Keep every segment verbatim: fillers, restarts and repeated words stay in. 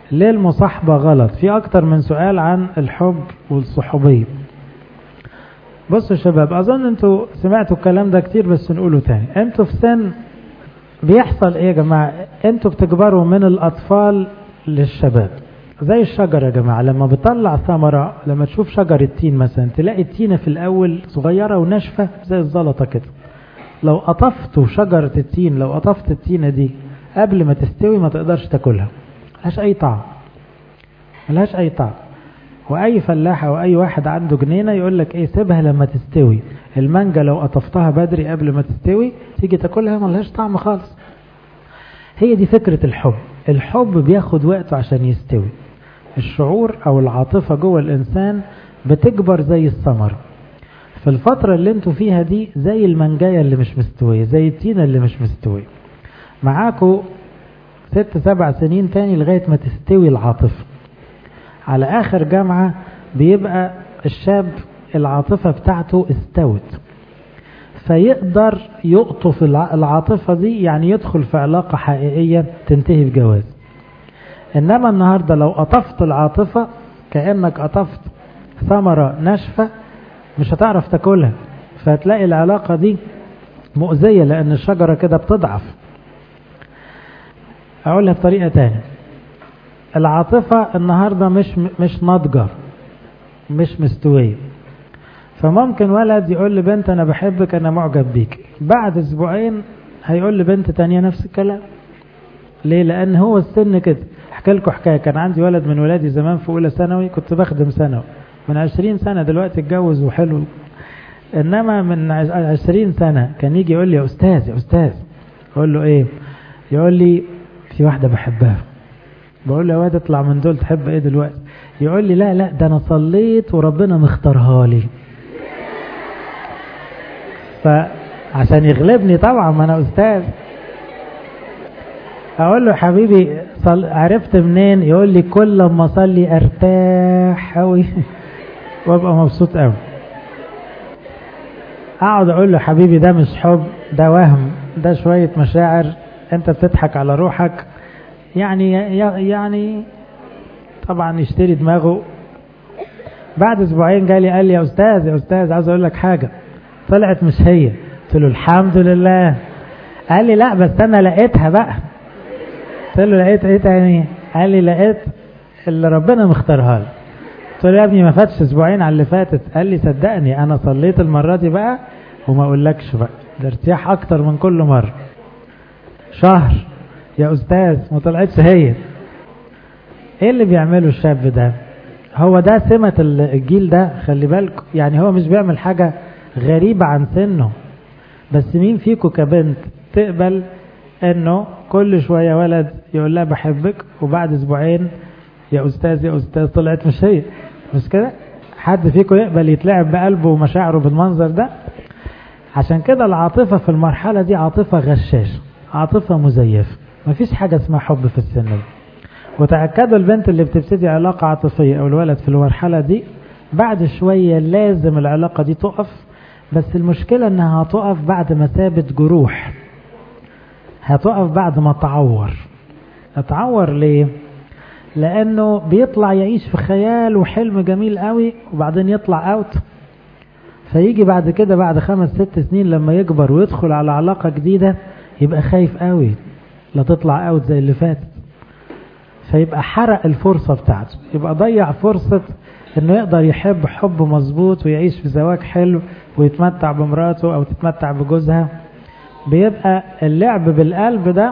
ليه المصاحبة غلط؟ في اكتر من سؤال عن الحب والصحوبية. بصوا يا شباب، اظن انتوا سمعتوا الكلام ده كتير بس نقوله تاني. انتوا في سن بيحصل ايه يا جماعة؟ انتوا بتكبروا من الاطفال للشباب زي الشجرة يا جماعة. لما بتطلع ثمرة، لما تشوف شجر التين مثلا تلاقي التينة في الاول صغيرة وناشفة زي الزلطة كده. لو قطفتوا شجرة التين، لو قطفت التينة دي قبل ما تستوي ما تقدرش تاكلها، ملهاش اي طعم، ملهاش اي طعم. واي فلاحة واي واحد عنده جنينة يقول لك ايه، سيبها لما تستوي. المانجا لو قطفتها بدري قبل ما تستوي تيجي تاكلها ملهاش طعم خالص. هي دي فكرة الحب. الحب بياخد وقته عشان يستوي. الشعور او العاطفة جوه الانسان بتكبر زي الثمر. في الفترة اللي انتوا فيها دي زي المانجاية اللي مش مستوية، زي التينة اللي مش مستوية. معاكوا ست سبع سنين تاني لغاية ما تستوي العاطفة. على اخر جامعة بيبقى الشاب العاطفة بتاعته استوت، فيقدر يقطف العاطفة دي، يعني يدخل في علاقة حقيقية تنتهي بجواز. انما النهاردة لو قطفت العاطفة كأنك قطفت ثمرة ناشفة مش هتعرف تاكلها، فهتلاقي العلاقة دي مؤذية لان الشجرة كده بتضعف. اقولها بطريقة تانية، العاطفة النهاردة مش مش ناضجة، مش مستوية. فممكن ولد يقول لبنت انا بحبك، انا معجب بيك، بعد اسبوعين هيقول لبنت تانية نفس الكلام. ليه؟ لان هو السن كده. احكي لكم حكاية. كان عندي ولد من ولادي زمان في اولى ثانوي، كنت بخدم ثانوي من عشرين سنة، دلوقتي اتجوز وحلو. انما من عشرين سنة كان يجي يقول لي يا استاذ يا استاذ، اقول له ايه؟ يقول لي في واحدة بحبها. بقول له يا واد اطلع من دول، تحب ايه دلوقتي؟ يقول لي لا لا ده انا صليت وربنا مختارها لي. فعشان يغلبني طبعا، ما انا استاذ. اقول له حبيبي صل... عرفت منين؟ يقول لي كل لما اصلي ارتاح قوي وابقى مبسوط قوي. اقعد اقول له حبيبي ده مش حب، ده وهم، ده شوية مشاعر، انت بتضحك على روحك. يعني يعني طبعا يشتري دماغه. بعد اسبوعين جالي قال لي يا استاذ يا استاذ عاوز اقول لك حاجة، طلعت مش هي. قلت له الحمد لله. قال لي لا بس انا لقيتها بقى. قلت له لقيت ايه تاني؟ قال لي لقيت اللي ربنا مختارها لي. قلت له يا ابني ما فاتش اسبوعين على اللي فاتت. قال لي صدقني انا صليت المرة دي بقى وما اقولكش بقى، ده ارتياح اكتر من كل مرة. شهر يا استاذ ما طلعتش هي. ايه اللي بيعمله الشاب ده؟ هو ده سمة الجيل ده، خلي بالكم. يعني هو مش بيعمل حاجة غريبة عن سنه، بس مين فيكم كبنت تقبل انه كل شوية ولد يقول لها بحبك وبعد اسبوعين يا استاذ يا استاذ طلعت مش هي؟ مش كده؟ حد فيكم يقبل يتلعب بقلبه ومشاعره بالمنظر ده؟ عشان كده العاطفة في المرحلة دي عاطفة غشاش، عاطفة مزيفة. مفيش حاجة اسمها حب في السن ده. وتأكدوا البنت اللي بتبتدي علاقة عاطفية او الولد في المرحلة دي بعد شوية لازم العلاقة دي تقف. بس المشكلة انها هتقف بعد ما ثابت جروح، هتقف بعد ما تعور. اتعور ليه؟ لانه بيطلع يعيش في خيال وحلم جميل قوي وبعدين يطلع اوت. فيجي بعد كده بعد خمس ست سنين لما يكبر ويدخل على علاقة جديدة يبقى خايف قوي لا تطلع اوت زي اللي فات. فيبقى حرق الفرصة بتاعته، يبقى ضيع فرصة انه يقدر يحب حب مظبوط ويعيش في زواج حلو ويتمتع بمراته او تتمتع بجوزها. بيبقى اللعب بالقلب ده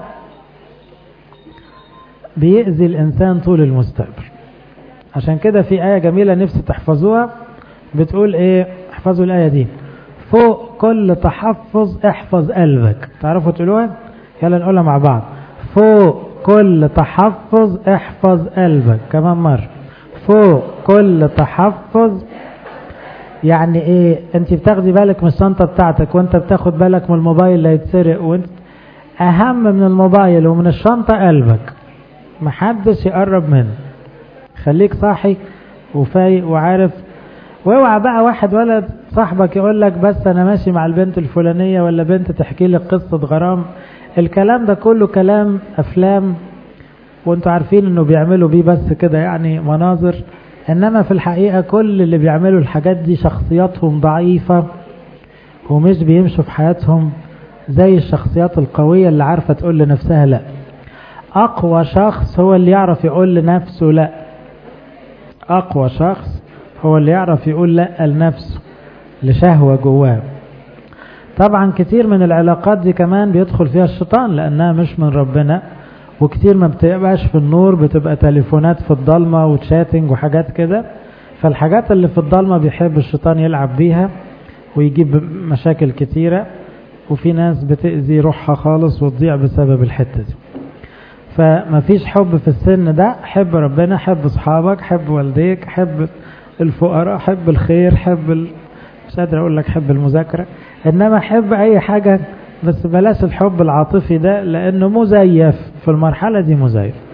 بيأذي الانسان طول المستقبل. عشان كده في آية جميلة نفسي تحفظوها، بتقول ايه؟ احفظوا الآية دي: فوق كل تحفظ احفظ قلبك. تعرفوا تقولوها؟ يلا نقولها مع بعض: فوق كل تحفظ احفظ قلبك. كمان مرة: فوق كل تحفظ. يعني ايه؟ انت بتاخدي بالك من الشنطة بتاعتك وانت بتاخد بالك من الموبايل اللي هيتسرق، وانت اهم من الموبايل ومن الشنطة قلبك، محدش يقرب منه. خليك صاحي وفايق وعارف. واوعى بقى واحد ولد صاحبك يقول لك بس انا ماشي مع البنت الفلانية، ولا بنت تحكي لك قصة غرام. الكلام ده كله كلام افلام وانتوا عارفين انه بيعملوا بيه بس كده يعني مناظر، انما في الحقيقة كل اللي بيعملوا الحاجات دي شخصياتهم ضعيفة ومش بيمشوا في حياتهم زي الشخصيات القوية اللي عارفة تقول لنفسها لا. اقوى شخص هو اللي يعرف يقول لنفسه لا. اقوى شخص هو اللي يعرف يقول لا لنفسه، لشهوة جواه. طبعا كتير من العلاقات دي كمان بيدخل فيها الشيطان لانها مش من ربنا، وكتير ما بتبقاش في النور، بتبقى تليفونات في الضلمة وتشاتنج وحاجات كده. فالحاجات اللي في الضلمة بيحب الشيطان يلعب بيها ويجيب مشاكل كتيرة، وفي ناس بتأذي روحها خالص وتضيع بسبب الحتة دي. فما فيش حب في السن ده. حب ربنا، حب اصحابك، حب والديك، حب الفقراء، حب الخير، حب ال... مش قادر اقول لك حب المذاكرة، انما حب اي حاجة، بس بلاش الحب العاطفي ده لانه مزيف في المرحلة دي، مزيف.